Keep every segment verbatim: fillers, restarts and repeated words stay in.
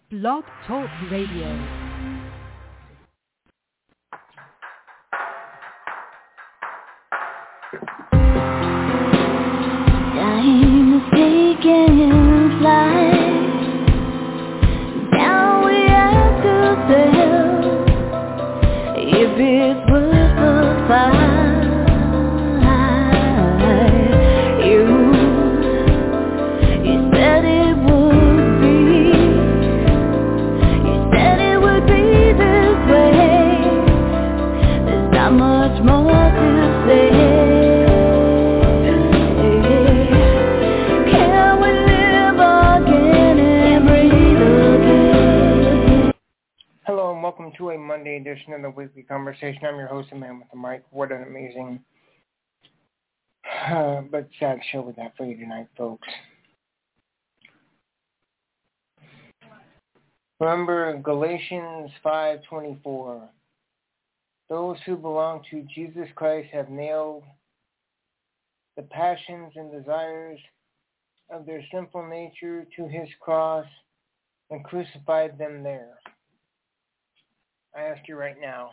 Blog Talk Radio. Time is taking flight. Now we have to tell if it's worth the fight. You, you said it would be. You said it would be this way. There's not much more to say. Welcome to a Monday edition of the Weekly Conversation. I'm your host, the man with the mic. What an amazing uh, but sad show we got for you tonight, folks. Remember Galatians five twenty-four. Those who belong to Jesus Christ have nailed the passions and desires of their sinful nature to his cross and crucified them there. I ask you right now,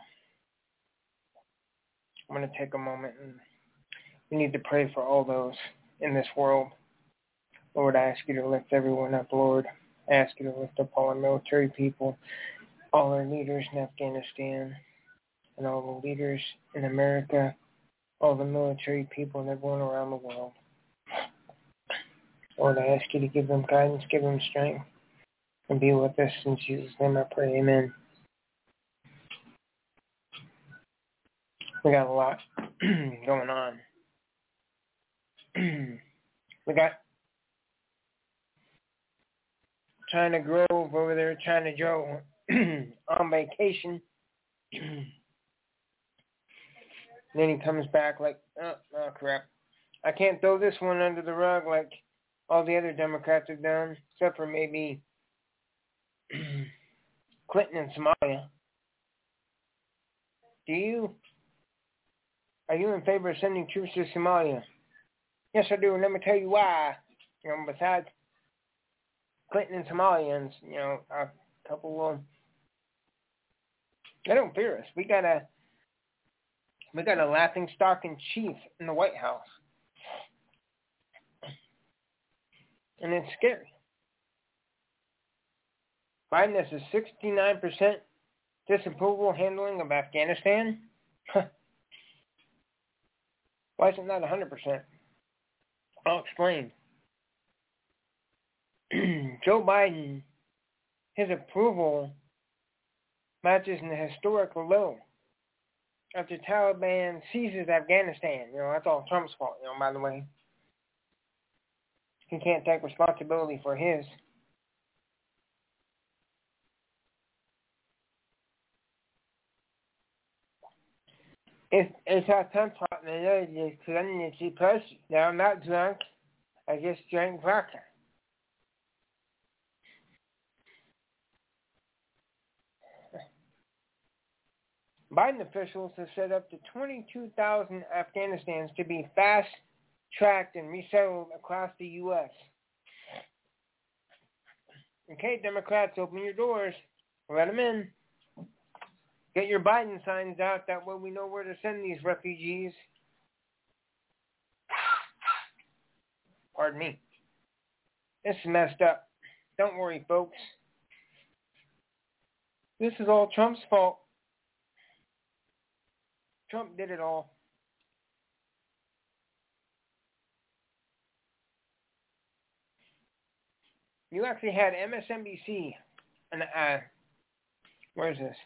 I'm going to take a moment and we need to pray for all those in this world. Lord, I ask you to lift everyone up, Lord. I ask you to lift up all our military people, all our leaders in Afghanistan, and all the leaders in America, all the military people and everyone around the world. Lord, I ask you to give them guidance, give them strength, and be with us. In Jesus' name I pray, amen. We got a lot going on. We got China Grove over there, China Joe on vacation. Then he comes back like, oh, oh, crap. I can't throw this one under the rug like all the other Democrats have done, except for maybe Clinton and Somalia. Do you? Are you in favor of sending troops to Somalia? Yes, I do. And let me tell you why. You know, besides Clinton and Somalians, you know, a couple of, they don't fear us. We got a, we got a laughing stock in chief in the White House. And it's scary. Biden has a sixty-nine percent disapproval handling of Afghanistan. Why is it not one hundred percent? I'll explain. Joe Biden, his approval matches in the historic low after Taliban seizes Afghanistan. You know, that's all Trump's fault, you know, by the way. He can't take responsibility for his. It's, it's our time partner is cleanliness person. Now, I'm not drunk. I just drank vodka. Biden officials have set up to twenty-two thousand Afghanistans to be fast-tracked and resettled across the U S Okay, Democrats, open your doors. Let them in. Get your Biden signs out. That way we know where to send these refugees. Pardon me. This is messed up. Don't worry, folks. This is all Trump's fault. Trump did it all. You actually had M S N B C and uh, where is this?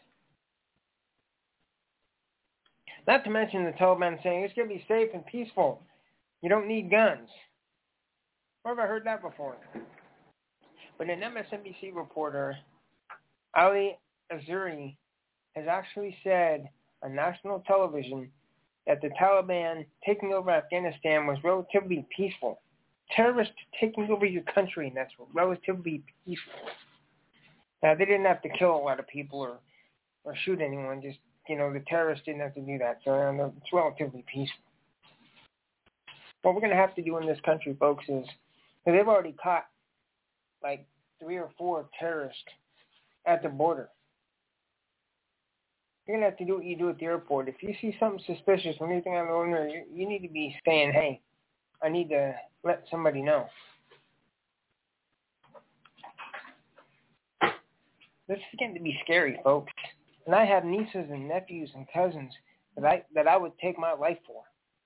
Not to mention the Taliban saying it's going to be safe and peaceful. You don't need guns. Where have I heard that before? But an M S N B C reporter, Ali Azuri, has actually said on national television that the Taliban taking over Afghanistan was relatively peaceful. Terrorists taking over your country, and that's relatively peaceful. Now, they didn't have to kill a lot of people or, or shoot anyone. Just, you know, the terrorists didn't have to do that. So I know it's relatively peaceful. What we're going to have to do in this country, folks, is, because they've already caught like three or four terrorists at the border. You're going to have to do what you do at the airport. If you see something suspicious or anything out of the ordinary, you, you need to be saying, hey, I need to let somebody know. This is getting to be scary, folks. And I have nieces and nephews and cousins that I that I would take my life for.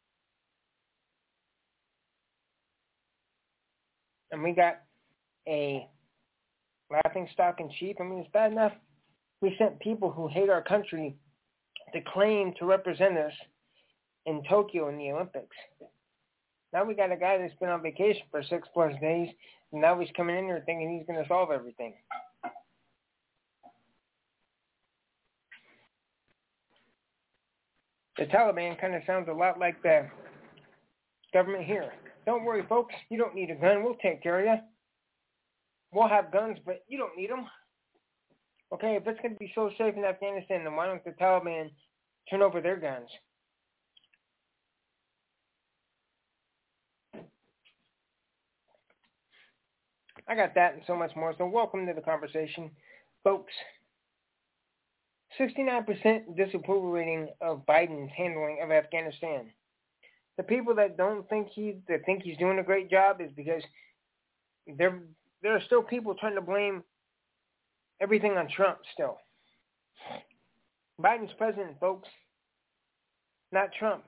And we got a laughing stock and sheep. I mean, it's bad enough we sent people who hate our country to claim to represent us in Tokyo in the Olympics. Now we got a guy that's been on vacation for six plus days, and now he's coming in here thinking he's going to solve everything. The Taliban kind of sounds a lot like the government here. Don't worry, folks. You don't need a gun. We'll take care of you. We'll have guns, but you don't need them. Okay, if it's going to be so safe in Afghanistan, then why don't the Taliban turn over their guns? I got that and so much more, so welcome to the conversation. Folks, sixty-nine percent disapproval rating of Biden's handling of Afghanistan. The people that don't think he that think he's doing a great job is because there there are still people trying to blame everything on Trump still. Biden's president, folks, not Trump.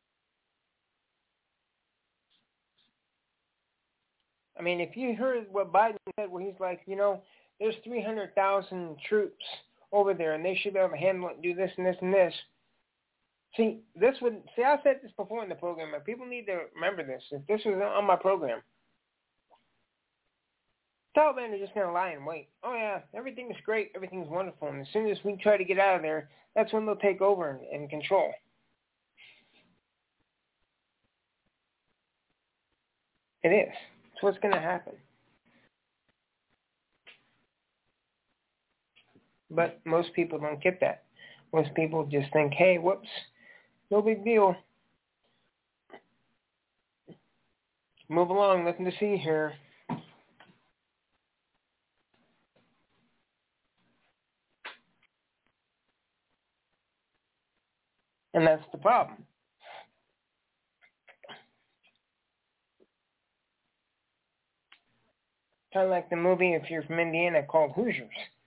I mean, if you heard what Biden said, where he's like, you know, there's three hundred thousand troops over there, and they should be able to handle it and do this and this and this. See, this would, see, I said this before in the program, and people need to remember this. If this was on my program, Taliban are just going to lie and wait. Oh, yeah, everything's great, everything's wonderful, and as soon as we try to get out of there, that's when they'll take over and, and control. It is. It's what's going to happen. But most people don't get that. Most people just think, hey, whoops, no big deal. Move along, nothing to see here. And that's the problem. Kind of like the movie, if you're from Indiana, called Hoosiers.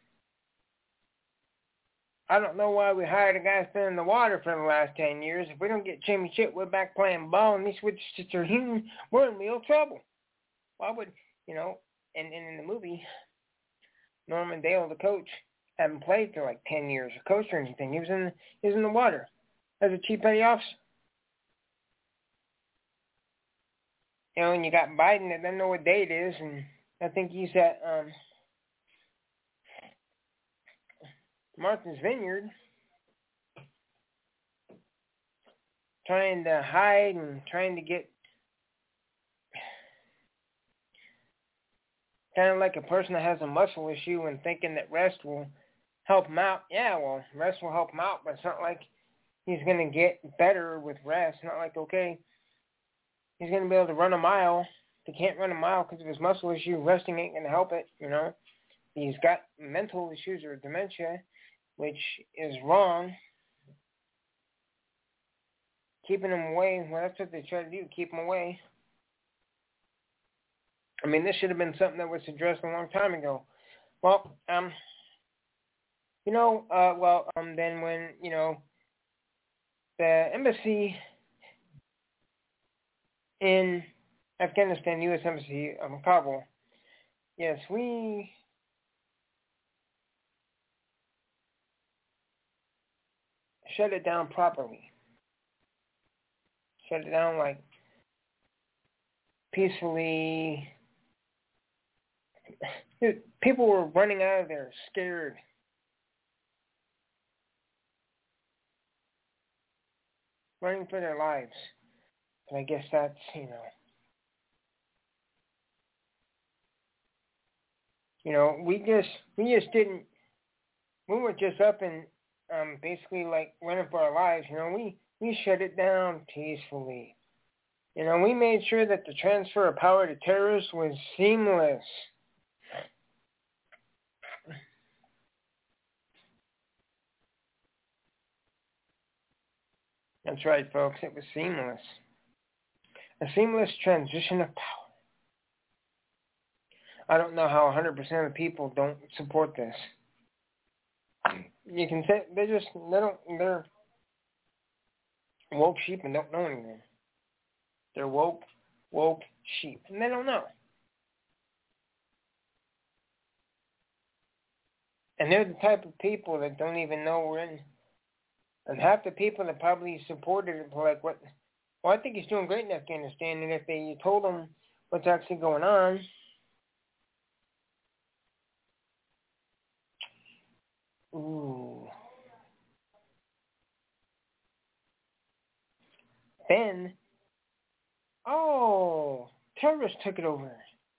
I don't know why we hired a guy that's been in the water for the last ten years. If we don't get Jimmy Chitwood back playing ball and he switches to Terhune, we're in real trouble. Why would, you know, and, and in the movie, Norman Dale, the coach, hadn't played for like ten years or coached or anything. He was in, he was in the water as a chief petty officer. You know, and you got Biden that doesn't know what day it is, and I think he's at um, Martha's Vineyard trying to hide and trying to get kind of like a person that has a muscle issue and thinking that rest will help him out. Yeah, well, rest will help him out, but it's not like he's going to get better with rest. Not like, okay, he's going to be able to run a mile. If he can't run a mile because of his muscle issue, resting ain't going to help it, you know. He's got mental issues or dementia, which is wrong. Keeping him away, well, that's what they try to do, keep him away. I mean, this should have been something that was addressed a long time ago. Well, um, you know, uh, well, um, then when, you know, the embassy in Afghanistan, U S Embassy of Kabul, yes, we shut it down properly. Shut it down, like, peacefully. Dude, people were running out of there scared. Running for their lives. And I guess that's, you know, you know, we just, we just didn't, we were just up and um, basically like running for our lives, you know, we, we shut it down peacefully. You know, we made sure that the transfer of power to terrorists was seamless. That's right, folks. It was seamless. A seamless transition of power. I don't know how one hundred percent of the people don't support this. You can say they just they don't they're woke sheep and don't know anything. They're woke woke sheep and they don't know. And they're the type of people that don't even know we're in. And half the people that probably supported it were like, "What? Well, I think he's doing great in Afghanistan." And if they you told them what's actually going on, ooh, then, oh, terrorists took it over.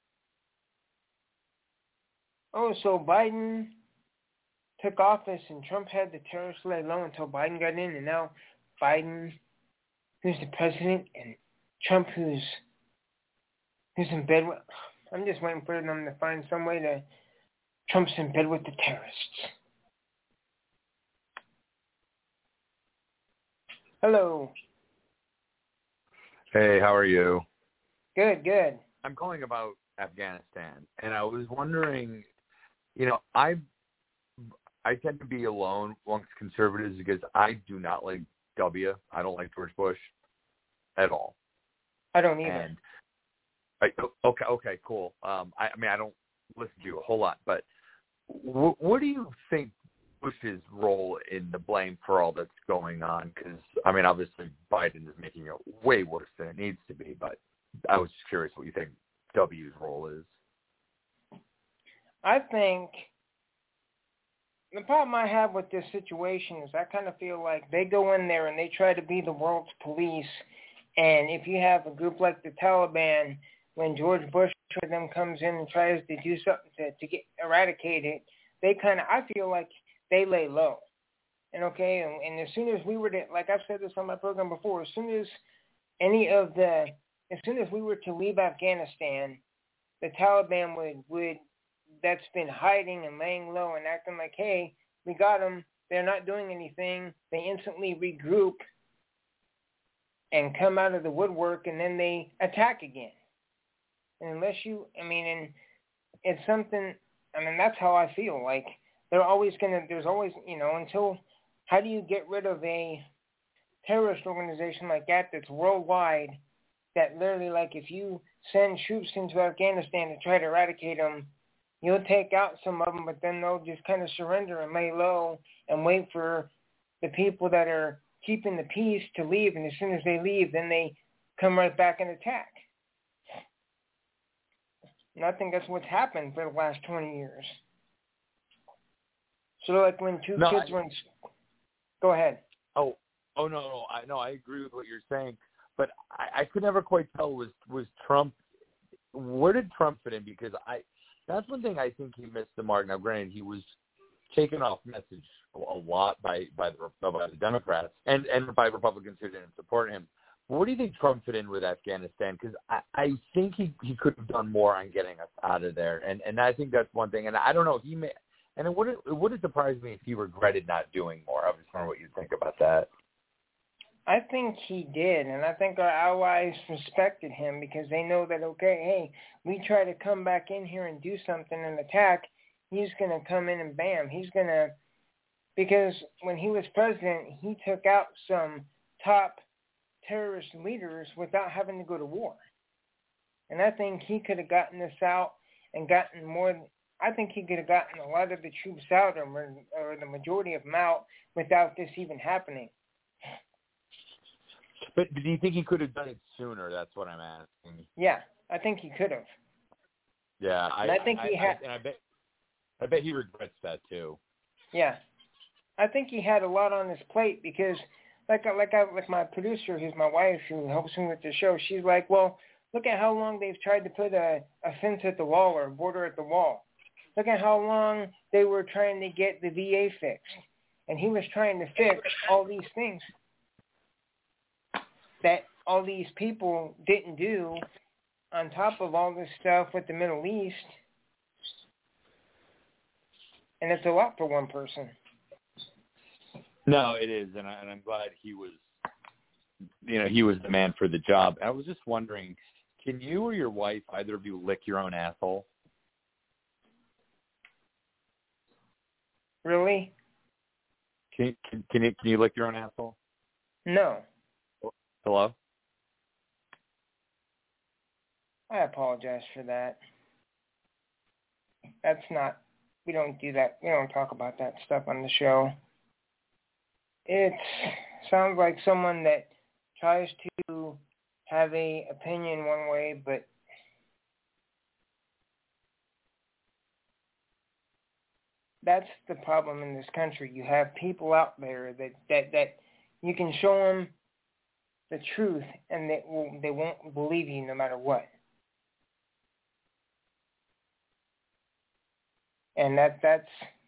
Oh, so Biden took office and Trump had the terrorists lay low until Biden got in, and now Biden, who's the president, and Trump, who's who's in bed with. I'm just waiting for them to find some way to. Trump's in bed with the terrorists. Hello. Hey, how are you? Good, good. I'm calling about Afghanistan, and I was wondering, you know, I I tend to be alone amongst conservatives because I do not like W. I don't like George Bush at all. I don't either. And I, okay, okay, cool. Um, I, I mean, I don't listen to you a whole lot, but w- what do you think Bush's role in the blame for all that's going on? Because, I mean, obviously Biden is making it way worse than it needs to be, but I was just curious what you think W's role is. I think the problem I have with this situation is I kind of feel like they go in there and they try to be the world's police. And if you have a group like the Taliban, when George Bush or them comes in and tries to do something to, to get eradicated, they kind of, I feel like they lay low. And okay, and, and as soon as we were to, like I've said this on my program before, as soon as any of the, as soon as we were to leave Afghanistan, the Taliban would, would that's been hiding and laying low and acting like, hey, we got them, they're not doing anything, they instantly regroup and come out of the woodwork, and then they attack again. And unless you, I mean, and it's something, I mean, that's how I feel. Like, they're always going to, there's always, you know, until, how do you get rid of a terrorist organization like that that's worldwide, that literally, like, if you send troops into Afghanistan to try to eradicate them, you'll take out some of them, but then they'll just kind of surrender and lay low and wait for the people that are keeping the peace to leave. And as soon as they leave, then they come right back and attack. And I think that's what's happened for the last twenty years. So like when two no, kids I, were in school. Go ahead. Oh, oh no, no, I no, I agree with what you're saying, but I, I could never quite tell was was Trump. Where did Trump fit in? Because I. That's one thing I think he missed the mark. Now, granted, he was taken off message a lot by by the, by the Democrats and, and by Republicans who didn't support him. But what do you think Trump fit in with Afghanistan? Because I, I think he, he could have done more on getting us out of there, and and I think that's one thing. And I don't know, he may, and it would it would have surprised me if he regretted not doing more. I was wondering what you think about that. I think he did, and I think our allies respected him because they know that, okay, hey, we try to come back in here and do something and attack, he's going to come in and bam, he's going to, because when he was president, he took out some top terrorist leaders without having to go to war. And I think he could have gotten this out and gotten more, I think he could have gotten a lot of the troops out or, or the majority of them out without this even happening. But do you think he could have done it sooner? That's what I'm asking. Yeah, I think he could have. Yeah, I, and I think I, he I, had. And I bet, I bet he regrets that too. Yeah, I think he had a lot on his plate because, like, like I, like my producer, who's my wife, who helps me with the show. She's like, well, look at how long they've tried to put a, a fence at the wall or a border at the wall. Look at how long they were trying to get the V A fixed, and he was trying to fix all these things that all these people didn't do on top of all this stuff with the Middle East. And it's a lot for one person. No, it is, and, I, and I'm glad he was you know, he was the man for the job. I was just wondering, can you or your wife, either of you, lick your own asshole? Really? Can can can you, can you lick your own asshole? No. Hello? I apologize for that. That's not, we don't do that. We don't talk about that stuff on the show. It sounds like someone that tries to have a opinion one way, but that's the problem in this country. You have people out there that, that, that you can show them the truth, and they will, they won't believe you no matter what. And that that's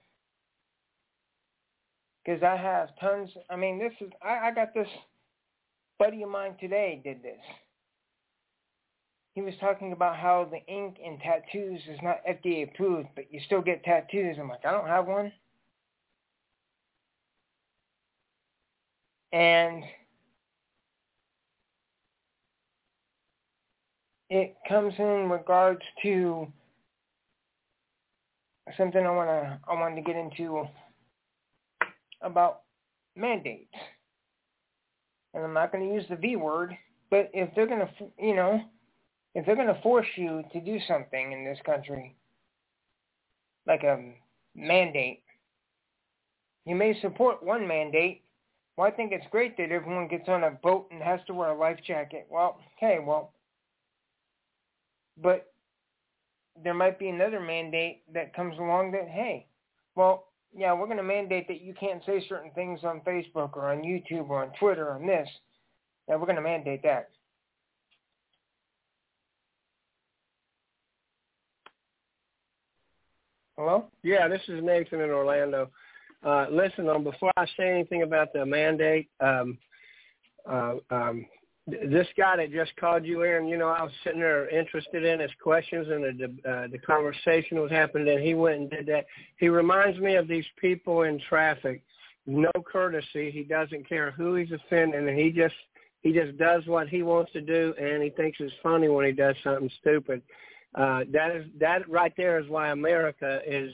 because I have tons. I mean, this is I, I got this buddy of mine today did this. He was talking about how the ink in tattoos is not F D A approved, but you still get tattoos. I'm like, I don't have one. And it comes in regards to something I wanna I wanted to get into about mandates. And I'm not going to use the V word, but if they're going to, you know, if they're going to force you to do something in this country, like a mandate, you may support one mandate. Well, I think it's great that everyone gets on a boat and has to wear a life jacket. Well, okay, well, but there might be another mandate that comes along that, hey, well, yeah, we're going to mandate that you can't say certain things on Facebook or on YouTube or on Twitter or on this. Yeah, we're going to mandate that. Hello? Yeah, this is Nathan in Orlando. Uh, listen, um, before I say anything about the mandate, um, uh, um, this guy that just called you in, you know, I was sitting there interested in his questions, and the uh, the conversation was happening, and he went and did that. He reminds me of these people in traffic, no courtesy. He doesn't care who he's offending, and he just he just does what he wants to do, and he thinks it's funny when he does something stupid. Uh, that is that right there is why America is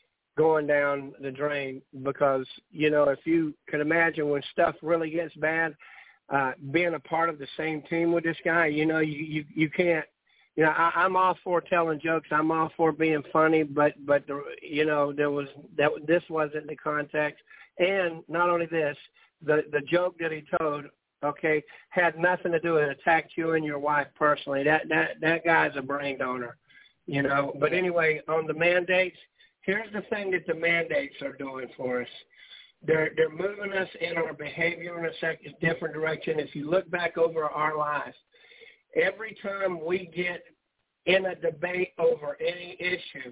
going down the drain, because, you know, if you can imagine when stuff really gets bad, Uh, being a part of the same team with this guy, you know, you, you, you can't, you know, I, I'm all for telling jokes. I'm all for being funny, but, but the, you know, there was, that this wasn't the context. And not only this, the, the joke that he told, okay, had nothing to do with it, attacked you and your wife personally. That, that, that guy's a brain donor, you know. But anyway, on the mandates, here's the thing that the mandates are doing for us. They're they're moving us in our behavior in a second, different direction. If you look back over our lives, every time we get in a debate over any issue,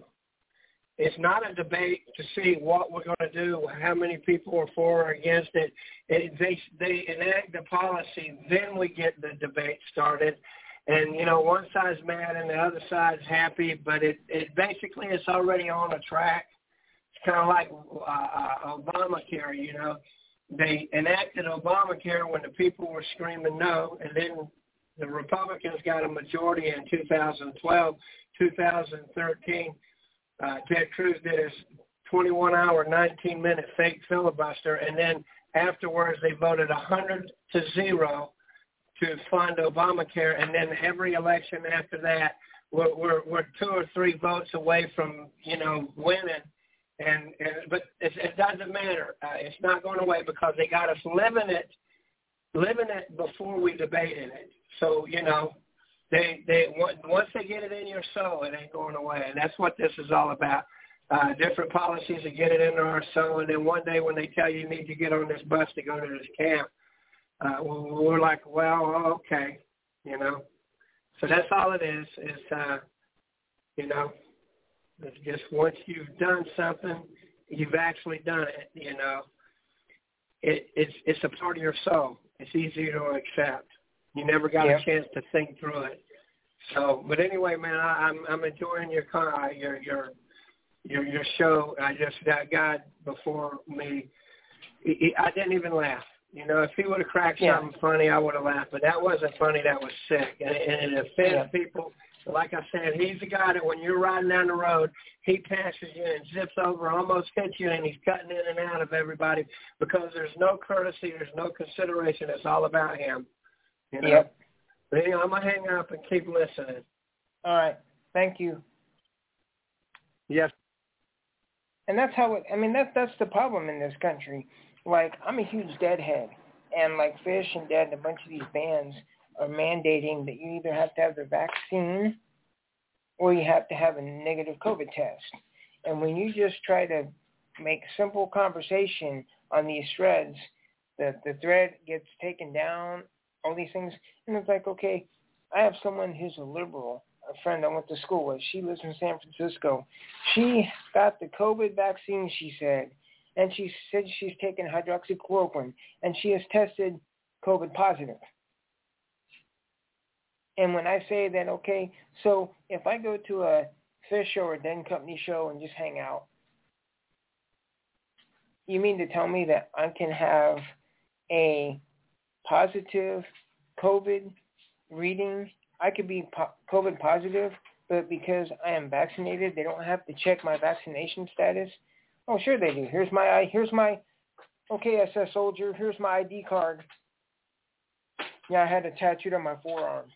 it's not a debate to see what we're going to do, how many people are for or against it. it they they enact the policy, then we get the debate started. And, you know, one side's mad and the other side's happy, but it, it basically it's already on a track. Kind of like uh, uh, Obamacare, you know. They enacted Obamacare when the people were screaming no, and then the Republicans got a majority in two thousand twelve, two thousand thirteen. Uh, Ted Cruz did his twenty-one hour, nineteen minute fake filibuster, and then afterwards they voted one hundred to zero to fund Obamacare, and then every election after that, we're, we're, we're two or three votes away from, you know, winning. And, and but it, it doesn't matter. Uh, it's not going away because they got us living it, living it before we debated it. So you know, they they once they get it in your soul, it ain't going away. And that's what this is all about. Uh, different policies to get it into our soul, and then one day when they tell you you need to get on this bus to go to this camp, uh, we're like, well, okay, you know. So that's all it is. Is uh, you know. It's just once you've done something, you've actually done it, you know. It, it's it's a part of your soul. It's easier to accept. You never got yeah. a chance to think through it. So, but anyway, man, I, I'm I'm enjoying your car, your your your your show. I just that guy before me, he, he, I didn't even laugh. You know, if he would have cracked Yeah. something funny, I would have laughed. But that wasn't funny. That was sick. And, and it offends Yeah. people. Like I said, he's the guy that when you're riding down the road, he passes you and zips over, almost hits you, and he's cutting in and out of everybody because there's no courtesy, there's no consideration. It's all about him. You know? Yep. But anyway, I'm going to hang up and keep listening. All right. Thank you. Yes. And that's how it, I mean, that, that's the problem in this country. Like, I'm a huge Deadhead. And like Fish and Dead and a bunch of these bands are mandating that you either have to have the vaccine or you have to have a negative COVID test. And when you just try to make simple conversation on these threads, the, the thread gets taken down, all these things. And it's like, okay, I have someone who's a liberal, a friend I went to school with. She lives in San Francisco. She got the COVID vaccine, she said, and she said she's taken hydroxychloroquine, and she has tested COVID positive. And when I say that, okay, so if I go to a Fish show or a Den Company show and just hang out, you mean to tell me that I can have a positive COVID reading? I could be po- COVID positive, but because I am vaccinated, they don't have to check my vaccination status? Oh, sure they do. Here's my, I here's my, okay, S S soldier, here's my I D card. Yeah, I had it tattooed on my forearm.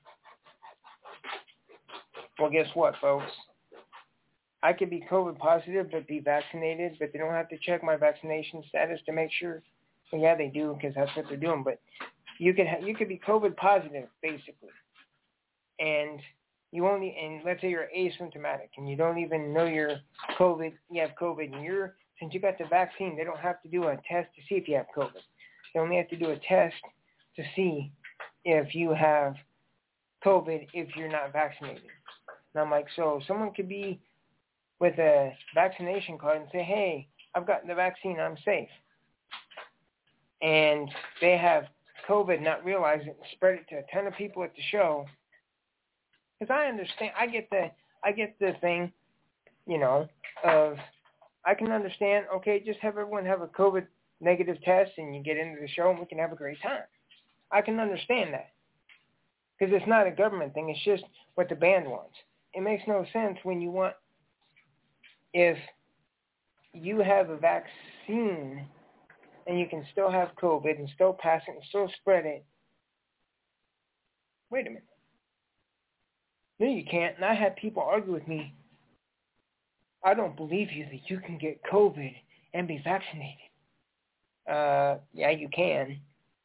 Well, guess what, folks? I could be COVID positive but be vaccinated, but they don't have to check my vaccination status to make sure. Well, yeah, they do because that's what they're doing. But you could ha- you could be COVID positive basically, and you only and let's say you're asymptomatic and you don't even know you're COVID. You have COVID, and you're since you got the vaccine, they don't have to do a test to see if you have COVID. They only have to do a test to see if you have COVID if you're not vaccinated. And I'm like, so someone could be with a vaccination card and say, hey, I've gotten the vaccine, I'm safe. And they have COVID, not realize it, and spread it to a ton of people at the show. Because I understand, I get the, I get the thing, you know, of, I can understand, okay, just have everyone have a COVID negative test and you get into the show and we can have a great time. I can understand that. Because it's not a government thing, it's just what the band wants. It makes no sense when you want, if you have a vaccine and you can still have COVID and still pass it and still spread it. Wait a minute. No, you can't. And I had people argue with me. I don't believe you that you can get COVID and be vaccinated. Uh, yeah, you can.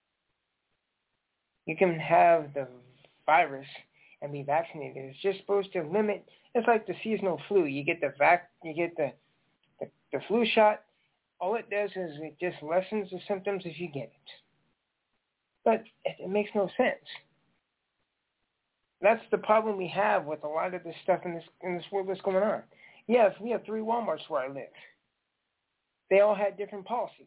You can have the virus and be vaccinated. It's just supposed to limit. It's like the seasonal flu. You get the vac. You get the, the the flu shot. All it does is it just lessens the symptoms if you get it. But it, it makes no sense. That's the problem we have with a lot of this stuff in this in this world that's going on. Yes, we have three Walmarts where I live. They all had different policies.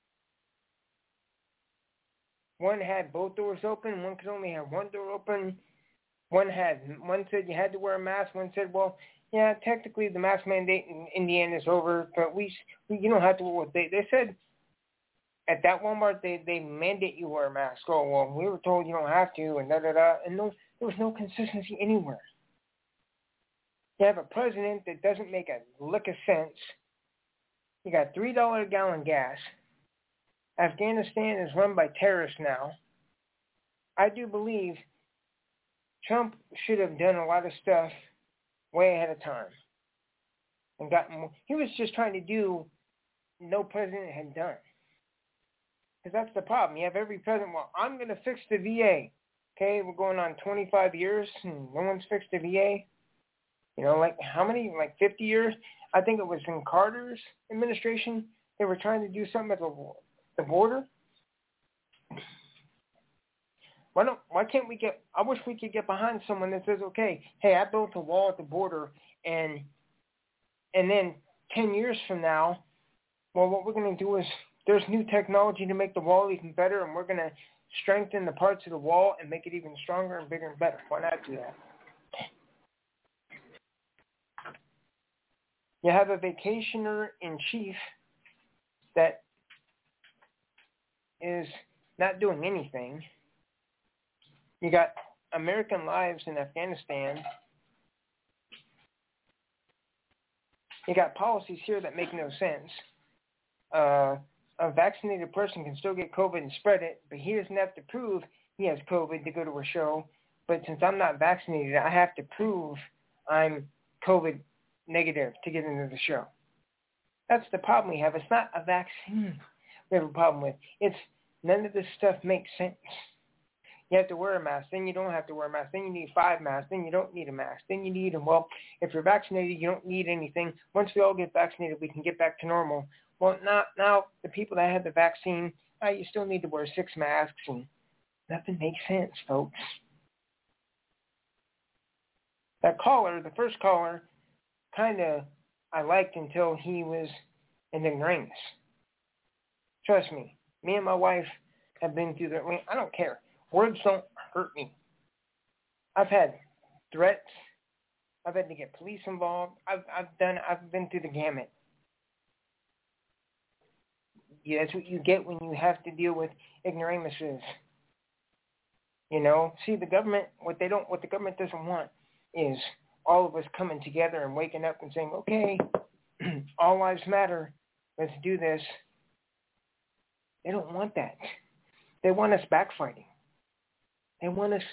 One had both doors open. One could only have one door open. One had one said you had to wear a mask. One said, well, yeah, technically the mask mandate in Indiana is over, but we, we you don't have to wear what they they said at that Walmart they they mandate you wear a mask. Oh well, we were told you don't have to, and da da da, and no, there was no consistency anywhere. You have a president that doesn't make a lick of sense. You got three dollar a gallon gas. Afghanistan is run by terrorists now. I do believe Trump should have done a lot of stuff way ahead of time and gotten more. He was just trying to do no president had done. Because that's the problem. You have every president, well, I'm going to fix the V A. Okay, we're going on twenty-five years and no one's fixed the V A. You know, like how many, like fifty years? I think it was in Carter's administration. They were trying to do something at the, the border. Why don't? Why can't we get? I wish we could get behind someone that says, "Okay, hey, I built a wall at the border, and and then ten years from now, well, what we're going to do is there's new technology to make the wall even better, and we're going to strengthen the parts of the wall and make it even stronger and bigger and better. Why not do that?" You have a vacationer in chief that is not doing anything. You got American lives in Afghanistan. You got policies here that make no sense. Uh, a vaccinated person can still get COVID and spread it, but he doesn't have to prove he has COVID to go to a show. But since I'm not vaccinated, I have to prove I'm COVID negative to get into the show. That's the problem we have. It's not a vaccine we have a problem with. It's none of this stuff makes sense. You have to wear a mask, then you don't have to wear a mask, then you need five masks, then you don't need a mask, then you need them. Well, if you're vaccinated, you don't need anything. Once we all get vaccinated, we can get back to normal. Well, now, now the people that had the vaccine, uh, you still need to wear six masks, and nothing makes sense, folks. That caller, the first caller, kind of I liked until he was an ignoramus. Trust me, me and my wife have been through that. I mean, I don't care. Words don't hurt me. I've had threats. I've had to get police involved. I've I've done. I've been through the gamut. Yeah, that's what you get when you have to deal with ignoramuses. You know, see the government. What they don't. What the government doesn't want is all of us coming together and waking up and saying, "Okay, all lives matter. Let's do this." They don't want that. They want us backfighting. They want us.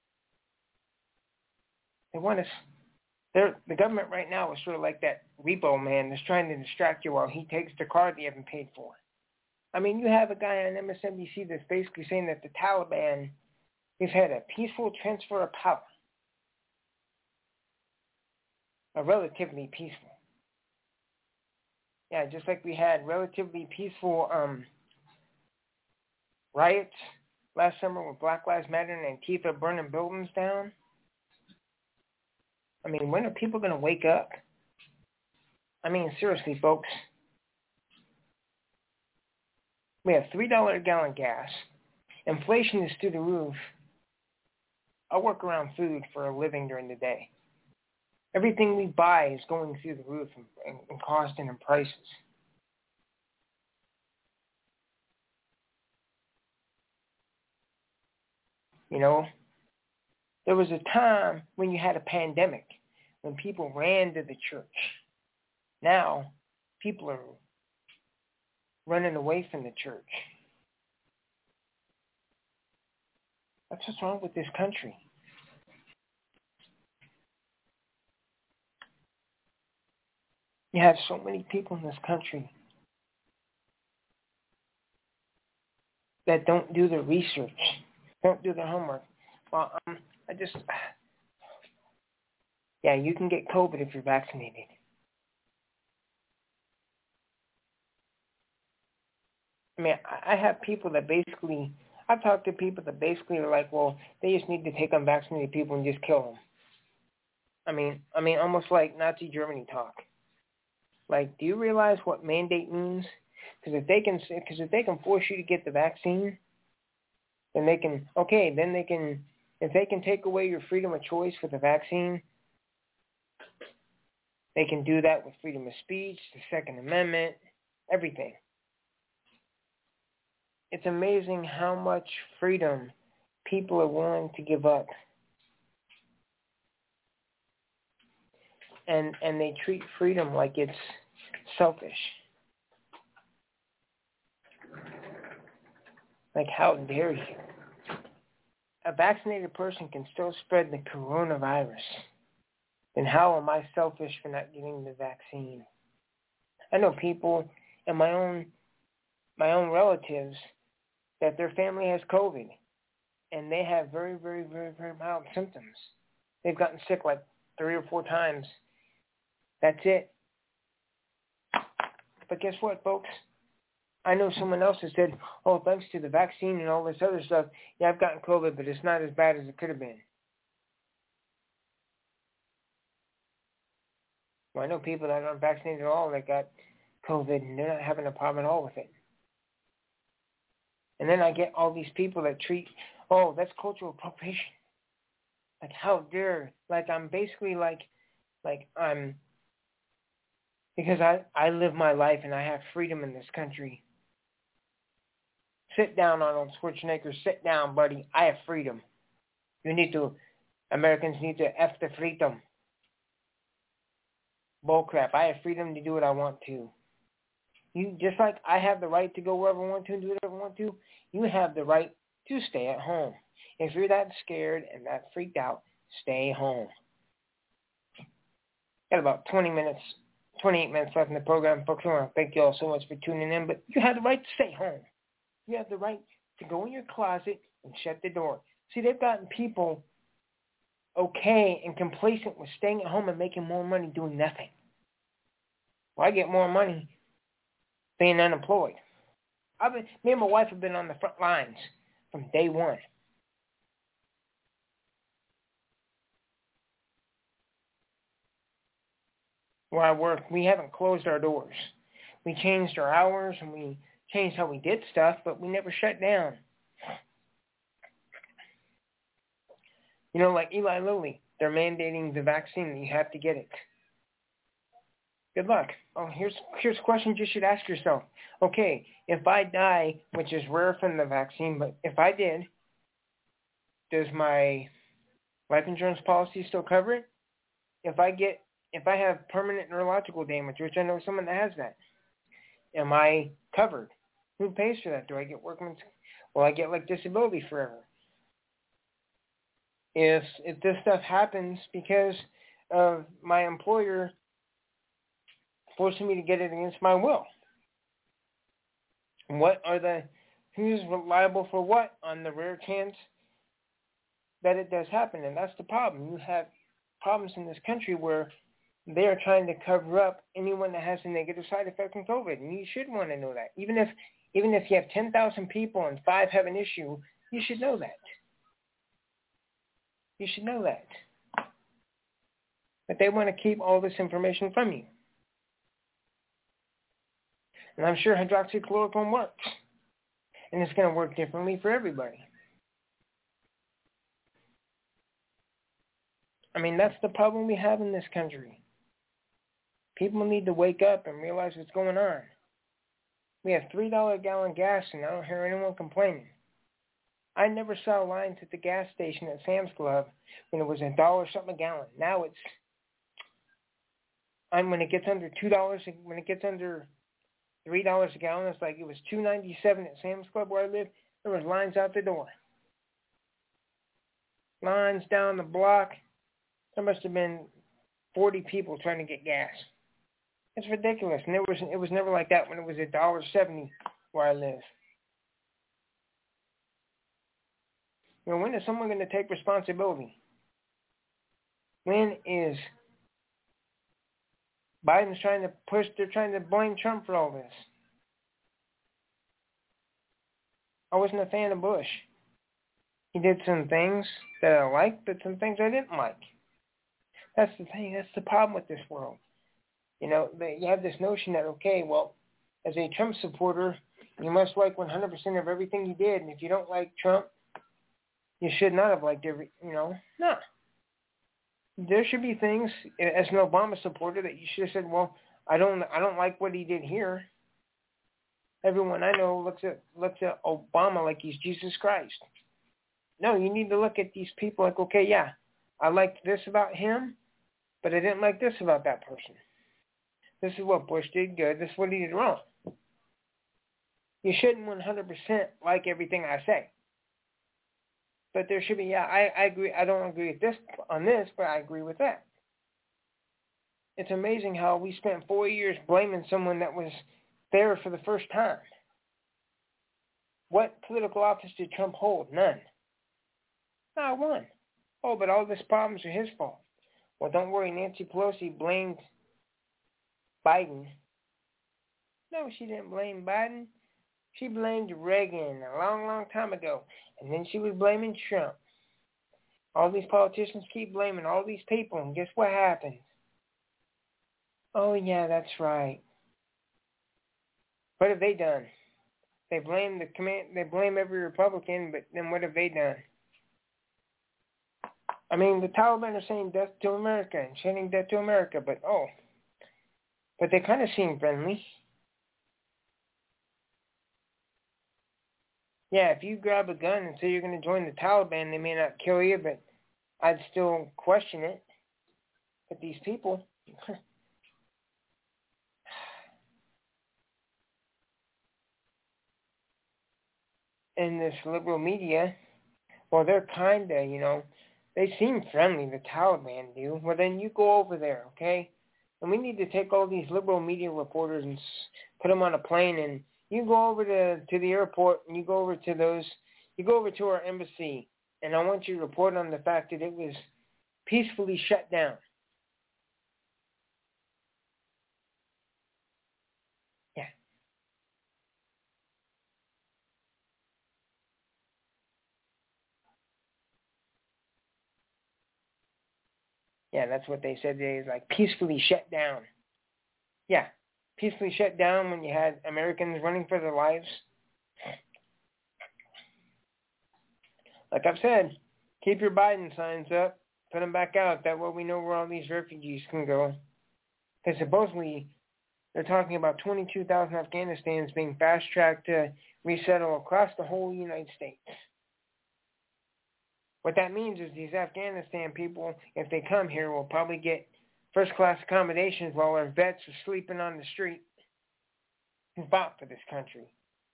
They want us. They're, the government right now is sort of like that repo man that's trying to distract you while he takes the car that you haven't paid for. I mean, you have a guy on M S N B C that's basically saying that the Taliban has had a peaceful transfer of power. A relatively peaceful. Yeah, just like we had relatively peaceful um, riots last summer with Black Lives Matter and Antifa burning buildings down. I mean, when are people going to wake up? I mean, seriously, folks. We have three dollars a gallon gas. Inflation is through the roof. I work around food for a living during the day. Everything we buy is going through the roof in, in cost and in prices. You know, there was a time when you had a pandemic, when people ran to the church. Now, people are running away from the church. That's what's wrong with this country. You have so many people in this country that don't do their research, don't do their homework. Well, um, I just, yeah, you can get COVID if you're vaccinated. I mean, I have people that basically, I've talked to people that basically are like, well, they just need to take unvaccinated people and just kill them. I mean, I mean, almost like Nazi Germany talk. Like, do you realize what mandate means? Because if they can, because if they can force you to get the vaccine, then they can. Okay, then they can. If they can take away your freedom of choice with the vaccine, they can do that with freedom of speech, the Second Amendment, everything. It's amazing how much freedom people are willing to give up. And and they treat freedom like it's selfish. Like, how dare you? A vaccinated person can still spread the coronavirus. Then how am I selfish for not getting the vaccine? I know people and my own my own relatives that their family has COVID, and they have very, very, very, very mild symptoms. They've gotten sick like three or four times. That's it. But guess what, folks? I know someone else has said, oh, thanks to the vaccine and all this other stuff, yeah, I've gotten COVID, but it's not as bad as it could have been. Well, I know people that aren't vaccinated at all that got COVID, and they're not having a problem at all with it. And then I get all these people that treat, oh, that's cultural appropriation. Like, how dare, like, I'm basically like, like, I'm, because I, I live my life and I have freedom in this country. Sit down, Arnold Schwarzenegger. Sit down, buddy. I have freedom. You need to, Americans need to F the freedom. Bullcrap. I have freedom to do what I want to. You, just like I have the right to go wherever I want to and do whatever I want to, you have the right to stay at home. If you're that scared and that freaked out, stay home. Got about twenty minutes, twenty-eight minutes left in the program. Folks, I want to thank you all so much for tuning in, but you have the right to stay home. You have the right to go in your closet and shut the door. See, they've gotten people okay and complacent with staying at home and making more money doing nothing. Well, I get more money being unemployed. I've been, me and my wife have been on the front lines from day one. Where I work, we haven't closed our doors. We changed our hours and we changed how we did stuff, but we never shut down. You know, like Eli Lilly, they're mandating the vaccine and you have to get it. Good luck. Oh, here's here's a question you should ask yourself. Okay, if I die, which is rare from the vaccine, but if I did, does my life insurance policy still cover it? If I get, if I have permanent neurological damage, which I know someone that has that, am I covered? Who pays for that? Do I get workman's? Will I get like disability forever? If if this stuff happens because of my employer forcing me to get it against my will, what are the who's liable for what on the rare chance that it does happen? And that's the problem. You have problems in this country where they are trying to cover up anyone that has a negative side effect from COVID, and you should want to know that. Even if even if you have ten thousand people and five have an issue, you should know that. You should know that. But they want to keep all this information from you. And I'm sure hydroxychloroquine works. And it's going to work differently for everybody. I mean, that's the problem we have in this country. People need to wake up and realize what's going on. We have three dollars a gallon gas, and I don't hear anyone complaining. I never saw lines at the gas station at Sam's Club when it was a dollar something a gallon. Now it's, and when it gets under two dollars, when it gets under three dollars a gallon, it's like it was two ninety-seven at Sam's Club where I live. There was lines out the door. Lines down the block. There must have been forty people trying to get gas. It's ridiculous. And it was it was never like that when it was a dollar seventy where I live. You know, when is someone going to take responsibility? When is Biden's trying to push, they're trying to blame Trump for all this? I wasn't a fan of Bush. He did some things that I liked, but some things I didn't like. That's the thing. That's the problem with this world. You know, they, you have this notion that, okay, well, as a Trump supporter, you must like one hundred percent of everything he did, and if you don't like Trump, you should not have liked every, you know, no. There should be things, as an Obama supporter, that you should have said, well, I don't I don't like what he did here. Everyone I know looks at looks at Obama like he's Jesus Christ. No, you need to look at these people like, okay, yeah, I liked this about him, but I didn't like this about that person. This is what Bush did good. This is what he did wrong. You shouldn't one hundred percent like everything I say. But there should be, yeah, I, I agree. I don't agree with this on this, but I agree with that. It's amazing how we spent four years blaming someone that was there for the first time. What political office did Trump hold? None. Not one. Oh, but all these problems are his fault. Well, don't worry. Nancy Pelosi blamed Biden. No, she didn't blame Biden. She blamed Reagan a long, long time ago. And then she was blaming Trump. All these politicians keep blaming all these people. And guess what happens? Oh, yeah, that's right. What have they done? They blame the command. They blame every Republican, but then what have they done? I mean, the Taliban are saying death to America and chanting death to America, but oh, but they kind of seem friendly. yeah, if you grab a gun and say you're going to join the Taliban, they may not kill you, but I'd still question it. But these people, in this liberal media, well, they're kind of, you know, they seem friendly, the Taliban do. Well, then you go over there, okay? And we need to take all these liberal media reporters and put them on a plane, and you go over to, to the airport, and you go over to those, you go over to our embassy, and I want you to report on the fact that it was peacefully shut down. Yeah. Yeah, that's what they said today, is like peacefully shut down. Yeah, peacefully shut down when you had Americans running for their lives. Like I've said, keep your Biden signs up, put them back out. That way we know where all these refugees can go. Because supposedly they're talking about twenty-two thousand Afghanistans being fast-tracked to resettle across the whole United States. What that means is these Afghanistan people, if they come here, will probably get first-class accommodations while our vets are sleeping on the street who fought for this country.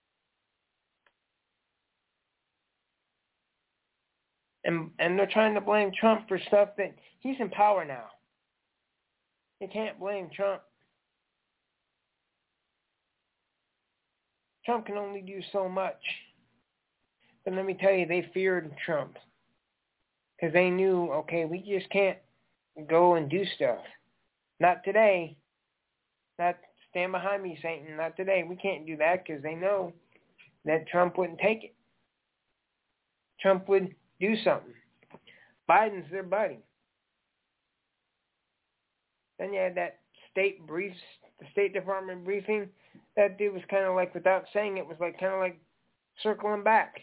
And and they're trying to blame Trump for stuff that he's in power now. You can't blame Trump. Trump can only do so much. But let me tell you, they feared Trump. Because they knew, okay, we just can't go and do stuff. Not today. Not stand behind me, Satan. Not today. We can't do that because they know that Trump wouldn't take it. Trump would do something. Biden's their buddy. Then you had that state briefs, the State Department briefing. That dude was kind of like, without saying it, was like kind of like circling back.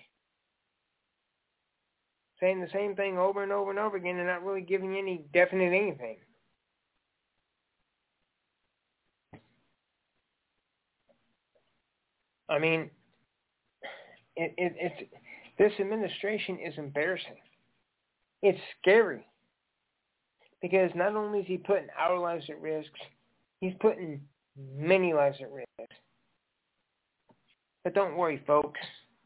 Saying the same thing over and over and over again and not really giving you any definite anything. I mean, it, it, it's this administration is embarrassing. It's scary. Because not only is he putting our lives at risk, he's putting many lives at risk. But don't worry, folks.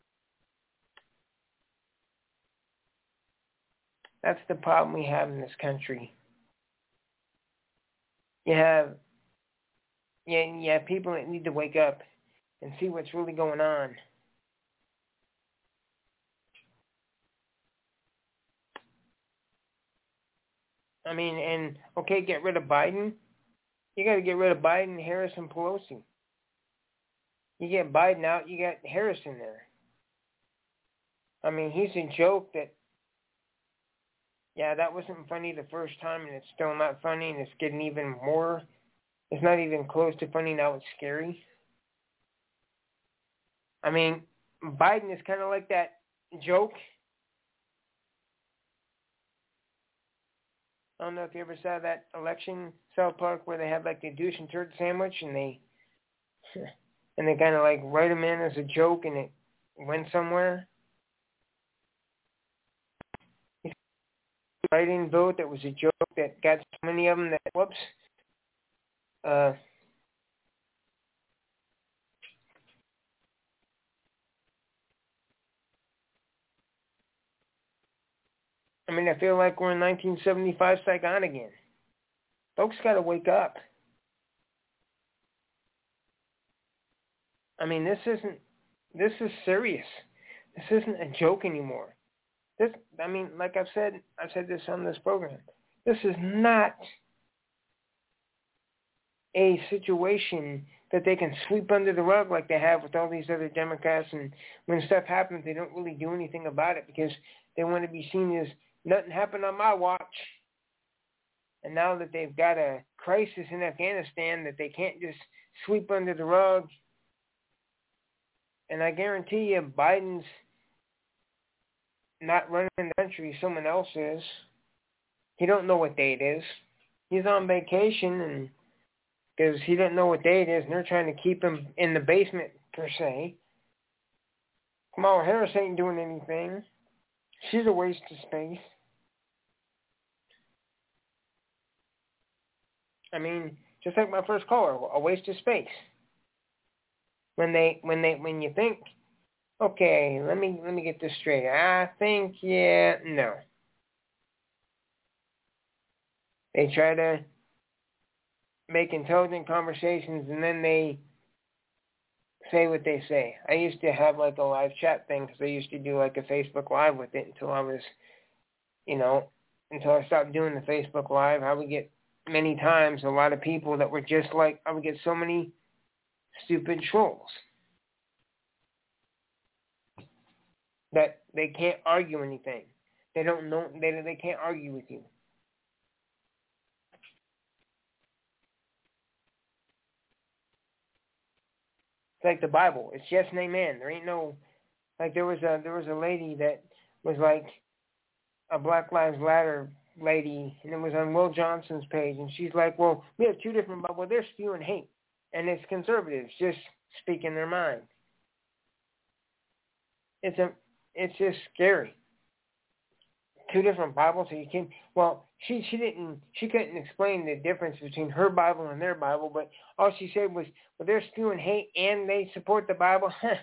That's the problem we have in this country. You have, yeah, you have people that need to wake up and see what's really going on. I mean, and, okay, get rid of Biden. You got to get rid of Biden, Harris, and Pelosi. You get Biden out, you got Harris in there. I mean, he's a joke that, yeah, that wasn't funny the first time, and it's still not funny, and it's getting even more. It's not even close to funny, now it's scary. I mean, Biden is kind of like that joke. I don't know if you ever saw that election South Park where they had like the douche and turd sandwich, and they and they kind of like write them in as a joke, and it went somewhere. Write-in vote that was a joke that got so many of them that whoops. Uh, I mean, I feel like we're in nineteen seventy-five Saigon again. Folks got to wake up. I mean, this isn't, this is serious. This isn't a joke anymore. This, I mean, like I've said, I've said this on this program. This is not a situation that they can sweep under the rug like they have with all these other Democrats. And when stuff happens, they don't really do anything about it because they want to be seen as nothing happened on my watch. And now that they've got a crisis in Afghanistan that they can't just sweep under the rug. And I guarantee you, Biden's not running the country, someone else is. He don't know what day it is. He's on vacation, and because he doesn't know what day it is, and they're trying to keep him in the basement, per se. Kamala Harris ain't doing anything. She's a waste of space. I mean, just like my first caller, a waste of space. When they, when they, when you think, okay, let me let me get this straight. I think, yeah, no. They try to make intelligent conversations, and then they say what they say. I used to have like a live chat thing because I used to do like a Facebook Live with it until I was, you know, until I stopped doing the Facebook Live. I would get many times a lot of people that were just like, I would get so many stupid trolls that they can't argue anything. They don't know, they they can't argue with you. It's like the Bible. It's yes and amen. There ain't no, like there was a there was a lady that was like a Black Lives Matter lady, and it was on Will Johnson's page, and she's like, well, we have two different Bibles. Well, they're spewing hate, and it's conservatives just speaking their mind. It's a, it's just scary. Two different Bibles, so you can, well, she she didn't, she couldn't explain the difference between her Bible and their Bible, but all she said was, well, they're spewing hate and they support the Bible. Huh.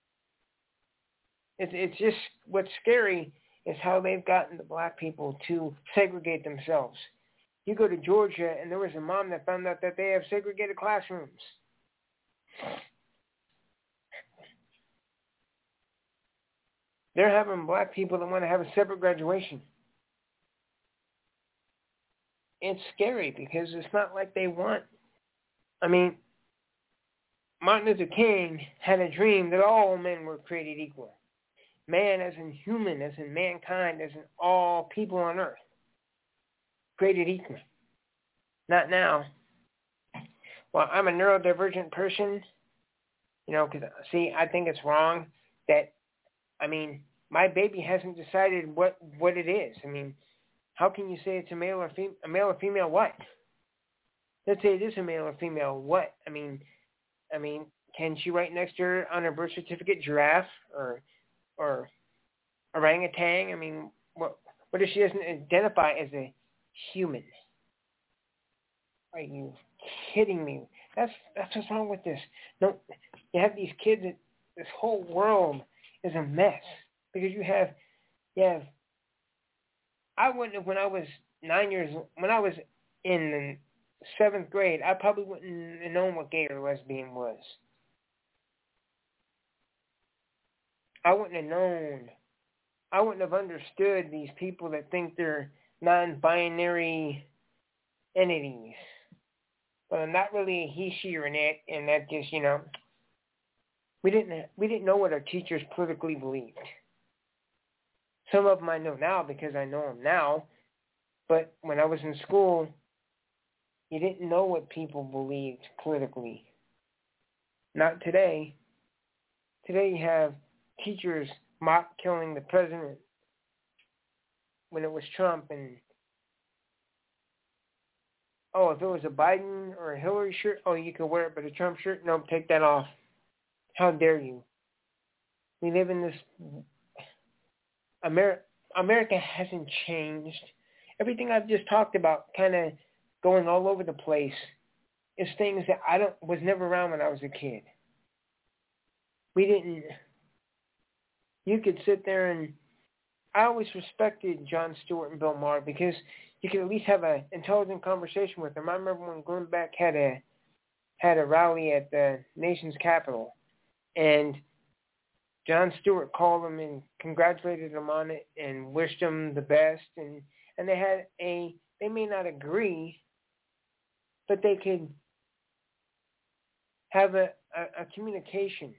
It's it's just, what's scary is how they've gotten the black people to segregate themselves. You go to Georgia, and there was a mom that found out that they have segregated classrooms. They're having black people that want to have a separate graduation. It's scary because it's not like they want. I mean, Martin Luther King had a dream that all men were created equal. Man as in human, as in mankind, as in all people on earth. Created equal. Not now. Well, I'm a neurodivergent person, you know, because, see, I think it's wrong that, I mean, my baby hasn't decided what, what it is. I mean, how can you say it's a male or fem- a male or female what? Let's say it is a male or female what? I mean, I mean, can she write next to her on her birth certificate giraffe or or orangutan? I mean, what what if she doesn't identify as a human? Are you kidding me? That's that's what's wrong with this. No, you have these kids. That, this whole world is a mess because you have you have. I wouldn't have when I was nine years when I was in the seventh grade. I probably wouldn't have known what gay or lesbian was. I wouldn't have known. I wouldn't have understood these people that think they're non-binary entities. But I'm not really a he, she, or an it, and that just, you know, we didn't we didn't know what our teachers politically believed. Some of them I know now because I know them now, but when I was in school, you didn't know what people believed politically. Not today. Today you have teachers mock killing the president when it was Trump, and oh, if it was a Biden or a Hillary shirt, oh, you could wear it, but a Trump shirt, nope, take that off. How dare you? We live in this, Ameri- America hasn't changed. Everything I've just talked about kind of going all over the place is things that I don't was never around when I was a kid. We didn't, you could sit there and, I always respected Jon Stewart and Bill Maher because you could at least have an intelligent conversation with them. I remember when Glenn Beck had a had a rally at the nation's capital, and Jon Stewart called him and congratulated him on it and wished him the best. And, and they had a, they may not agree, but they could have a, a, a communication.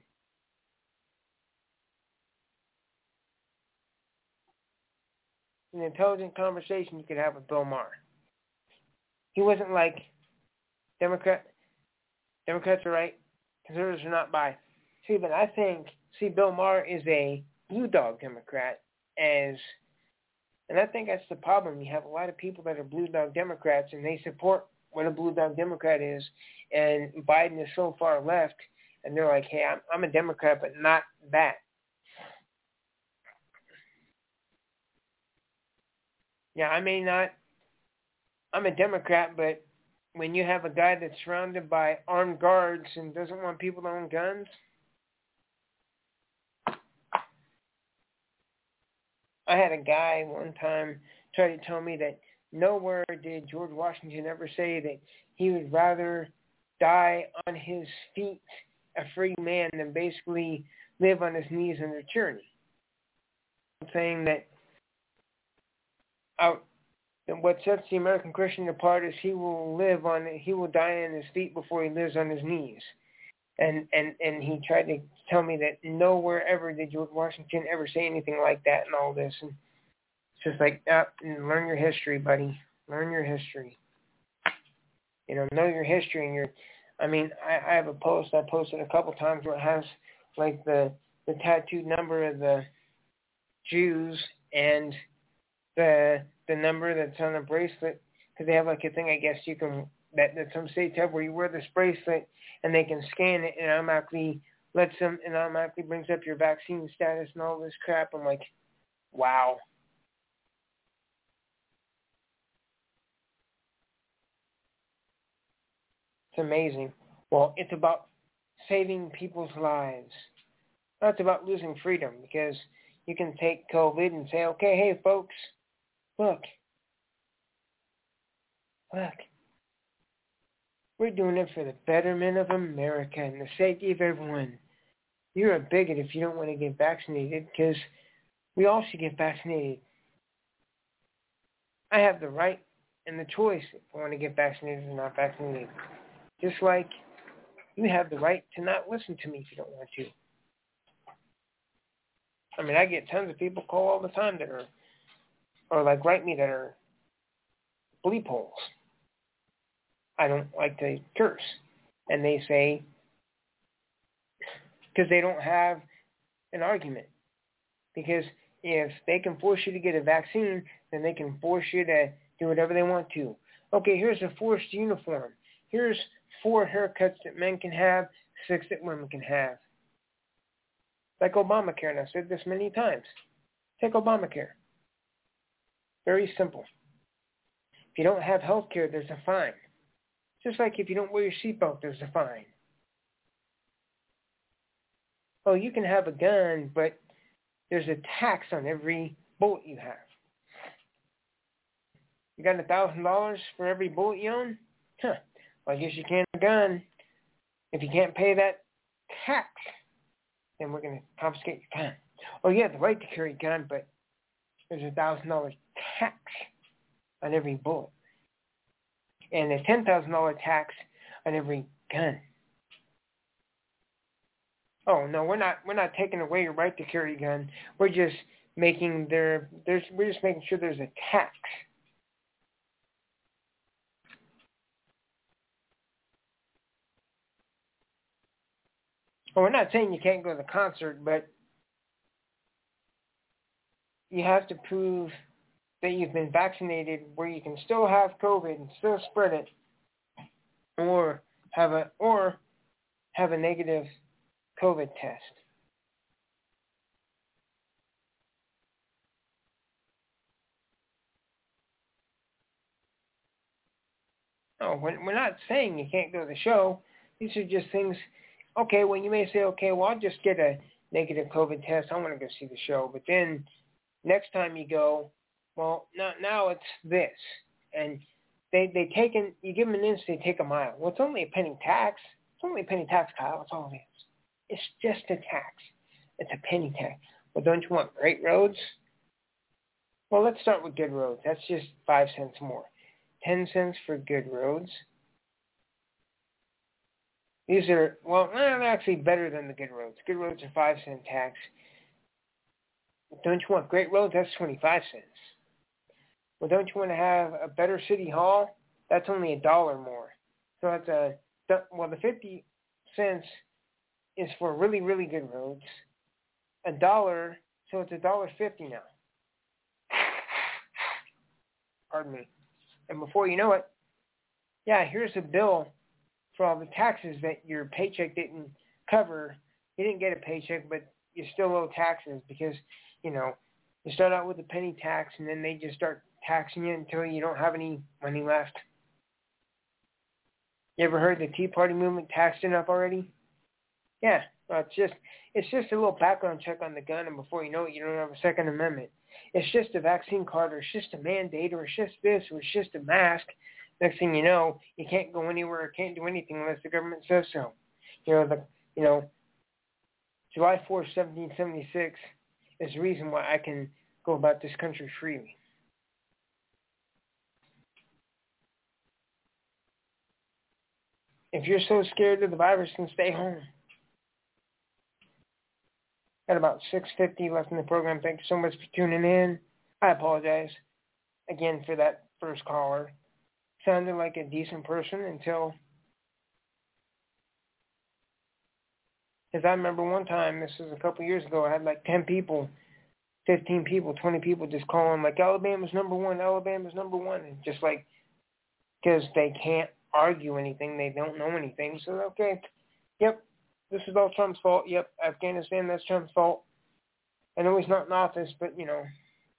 An intelligent conversation you could have with Bill Maher. He wasn't like, Democrat, Democrats are right, conservatives are not by. See, but I think, see, Bill Maher is a blue dog Democrat, as, and I think that's the problem. You have a lot of people that are blue dog Democrats, and they support what a blue dog Democrat is, and Biden is so far left, and they're like, hey, I'm, I'm a Democrat, but not that. Yeah, I may not, I'm a Democrat, but when you have a guy that's surrounded by armed guards and doesn't want people to own guns, I had a guy one time try to tell me that nowhere did George Washington ever say that he would rather die on his feet, a free man, than basically live on his knees under tyranny. I'm saying that out, what sets the American Christian apart is he will live on, he will die on his feet before he lives on his knees. And, and, and he tried to tell me that nowhere ever did George Washington ever say anything like that and all this. And it's just like, uh, learn your history, buddy. Learn your history. You know, know your history. And your, I mean, I, I have a post I posted a couple times where it has like the, the tattooed number of the Jews and the the number that's on a bracelet, because they have like a thing, I guess you can, that, that some states have where you wear this bracelet and they can scan it and it automatically lets them, and automatically brings up your vaccine status and all this crap. I'm like, wow. It's amazing. Well, it's about saving people's lives. Not about losing freedom, because you can take COVID and say, okay, hey, folks, look, look, we're doing it for the betterment of America and the safety of everyone. You're a bigot if you don't want to get vaccinated, because we all should get vaccinated. I have the right and the choice if I want to get vaccinated or not vaccinated. Just like you have the right to not listen to me if you don't want to. I mean, I get tons of people call all the time that are, or like write me that are bleep holes. I don't like to curse. And they say, because they don't have an argument. Because if they can force you to get a vaccine, then they can force you to do whatever they want to. Okay, here's a forced uniform. Here's four haircuts that men can have, six that women can have. Like Obamacare, and I've said this many times. Take Obamacare. Very simple. If you don't have health care, there's a fine. Just like if you don't wear your seatbelt, there's a fine. Oh, you can have a gun, but there's a tax on every bullet you have. You got a thousand dollars for every bullet you own? Huh. Well, I guess you can't have a gun. If you can't pay that tax, then we're going to confiscate your gun. Oh, you have the right to carry a gun, but there's a thousand dollar tax on every bullet, and a ten thousand dollar tax on every gun. Oh no, we're not. We're not taking away your right to carry a gun. We're just making there. There's. We're just making sure there's a tax. Well, we're not saying you can't go to the concert, but you have to prove that you've been vaccinated where you can still have COVID and still spread it, or have a or have a negative COVID test. No, we're, we're not saying you can't go to the show. These are just things. Okay, well, you may say, okay, well, I'll just get a negative COVID test. I want to go see the show. But then next time you go, well, now, now it's this. And they they take in, you give them an inch, they take a mile. Well, it's only a penny tax. It's only a penny tax, Kyle. That's all it is. It's just a tax. It's a penny tax. Well, don't you want great roads? Well, let's start with good roads. That's just five cents more. Ten cents for good roads. These are, well, they're actually better than the good roads. Good roads are five cent tax. Don't you want great roads? That's twenty-five cents. Well, don't you want to have a better city hall? That's only a dollar more. So that's a, well, the fifty cents is for really, really good roads. A dollar, so it's a dollar fifty now. Pardon me. And before you know it, yeah, here's a bill for all the taxes that your paycheck didn't cover. You didn't get a paycheck, but you still owe taxes because, you know, you start out with a penny tax and then they just start taxing you until you don't have any money left. You ever heard the Tea Party movement taxed enough already? Yeah, well, it's just it's just a little background check on the gun, and before you know it, you don't have a Second Amendment. It's just a vaccine card, or it's just a mandate, or it's just this, or it's just a mask. Next thing you know, you can't go anywhere or can't do anything unless the government says so. You know, the you know, July fourth, seventeen seventy-six is the reason why I can go about this country freely. If you're so scared of the virus, then stay home. Got about six fifty left in the program. Thank you so much for tuning in. I apologize again for that first caller. Sounded like a decent person until... Because I remember one time, this was a couple years ago, I had like ten people, fifteen people, twenty people just calling like, Alabama's number one, Alabama's number one. And just like, because they can't argue anything, they don't know anything. So, okay, yep, this is all Trump's fault. Yep, Afghanistan, that's Trump's fault. I know he's not in office, but, you know,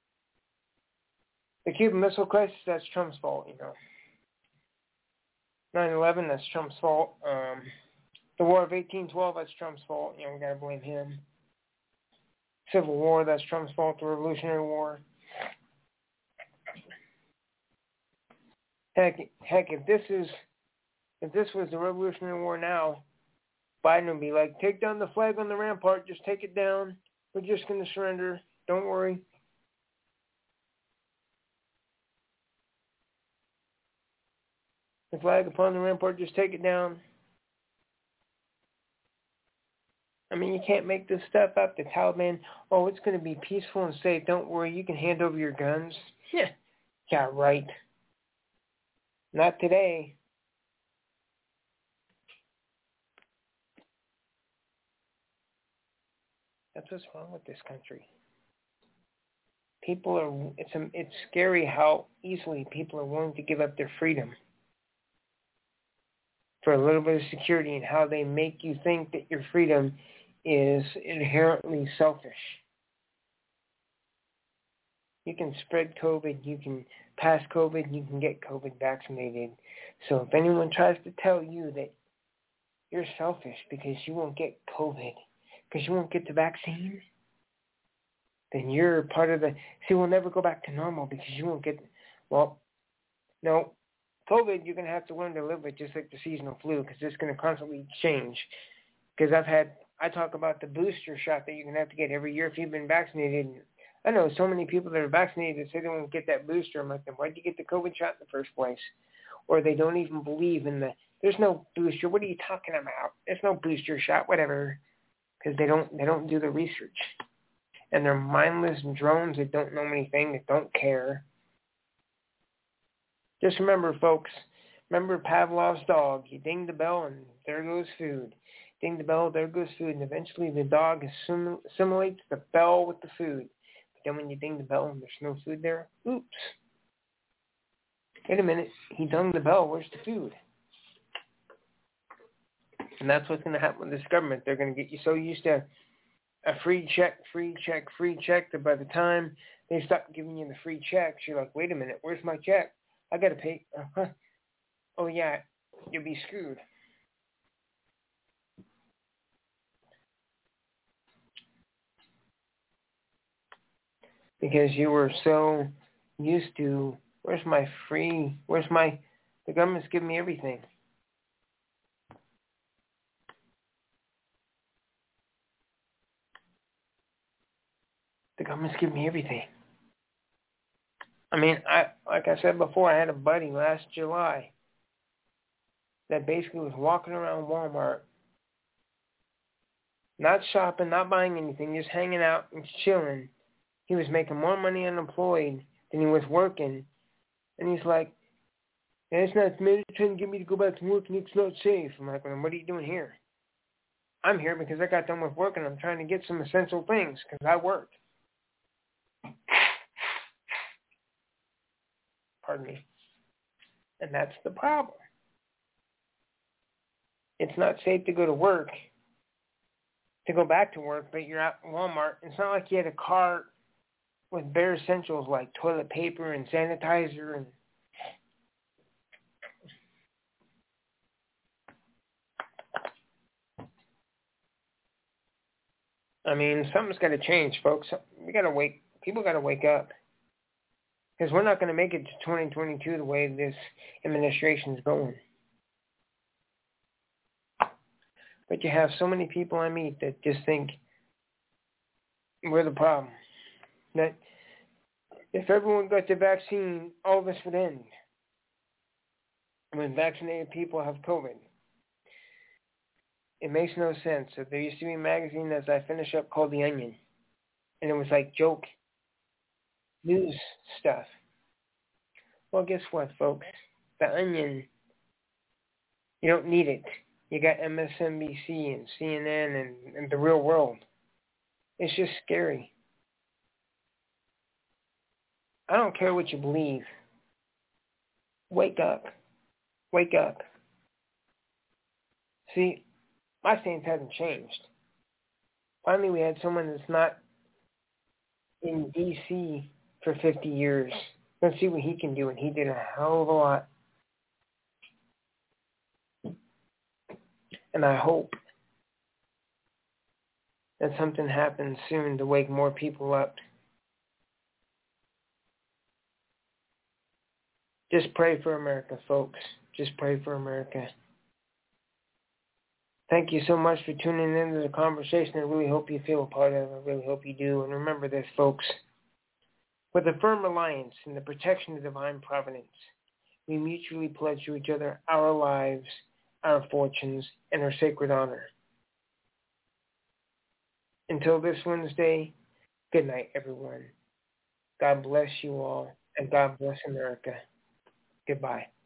the Cuban Missile Crisis, that's Trump's fault, you know. nine eleven, that's Trump's fault. Um, the War of eighteen twelve, that's Trump's fault. You know, we got to blame him. Civil War, that's Trump's fault. The Revolutionary War. Heck, heck, if this is, if this was the Revolutionary War now, Biden would be like, take down the flag on the rampart, just take it down. We're just going to surrender. Don't worry. The flag upon the rampart, just take it down. I mean, you can't make this stuff up. The Taliban, oh, it's going to be peaceful and safe. Don't worry, you can hand over your guns. Yeah, yeah, right. Not today. That's what's wrong with this country. People are, it's a, it's scary how easily people are willing to give up their freedom for a little bit of security, and how they make you think that your freedom is inherently selfish. You can spread COVID, you can pass COVID, you can get COVID vaccinated. So if anyone tries to tell you that you're selfish because you won't get COVID, because you won't get the vaccine, then you're part of the, see, we'll never go back to normal because you won't get, well, no, COVID you're going to have to learn to live with, just like the seasonal flu, because it's going to constantly change. Because I've had, I talk about the booster shot that you're going to have to get every year if you've been vaccinated. I know so many people that are vaccinated that say they won't get that booster. I'm like, then why did you get the COVID shot in the first place? Or they don't even believe in the, there's no booster. What are you talking about? There's no booster shot, whatever. Because they don't, they don't do the research. And they're mindless drones that don't know anything, that don't care. Just remember, folks, remember Pavlov's dog. You ding the bell and there goes food. Ding the bell, there goes food. And eventually the dog assim- assimilates the bell with the food. But then when you ding the bell and there's no food there, oops. Wait a minute, he dung the bell, where's the food? And that's what's going to happen with this government. They're going to get you so used to a free check, free check, free check, that by the time they stop giving you the free checks, you're like, wait a minute, where's my check? I got to pay. Uh-huh. Oh, yeah, you'll be screwed. Because you were so used to, where's my free, where's my, the government's giving me everything. The government's giving me everything. I mean, I like I said before, I had a buddy last July that basically was walking around Walmart, not shopping, not buying anything, just hanging out and chilling. He was making more money unemployed than he was working. And he's like, yeah, it's not, man, they're trying to get me to go back to work and it's not safe. I'm like, well, what are you doing here? I'm here because I got done with work and I'm trying to get some essential things because I worked. Pardon me. And that's the problem. It's not safe to go to work, to go back to work, but you're at Walmart. It's not like you had a cart with bare essentials like toilet paper and sanitizer and I mean, something's got to change, folks. We got to wake. People got to wake up, because we're not going to make it to twenty twenty-two the way this administration's going. But you have so many people I meet that just think we're the problem. That if everyone got the vaccine, all this would end. When vaccinated people have COVID. It makes no sense. So there used to be a magazine as I finish up called The Onion. And it was like joke news stuff. Well, guess what, folks? The Onion, you don't need it. You got M S N B C and C N N and, and The Real World. It's just scary. I don't care what you believe. Wake up. Wake up. See, my stance hasn't changed. Finally, we had someone that's not in D C for fifty years. Let's see what he can do, and he did a hell of a lot. And I hope that something happens soon to wake more people up. Just pray for America, folks. Just pray for America. Thank you so much for tuning into the conversation. I really hope you feel a part of it. I really hope you do. And remember this, folks. With a firm reliance in the protection of divine providence, we mutually pledge to each other our lives, our fortunes, and our sacred honor. Until this Wednesday, good night, everyone. God bless you all, and God bless America. Goodbye.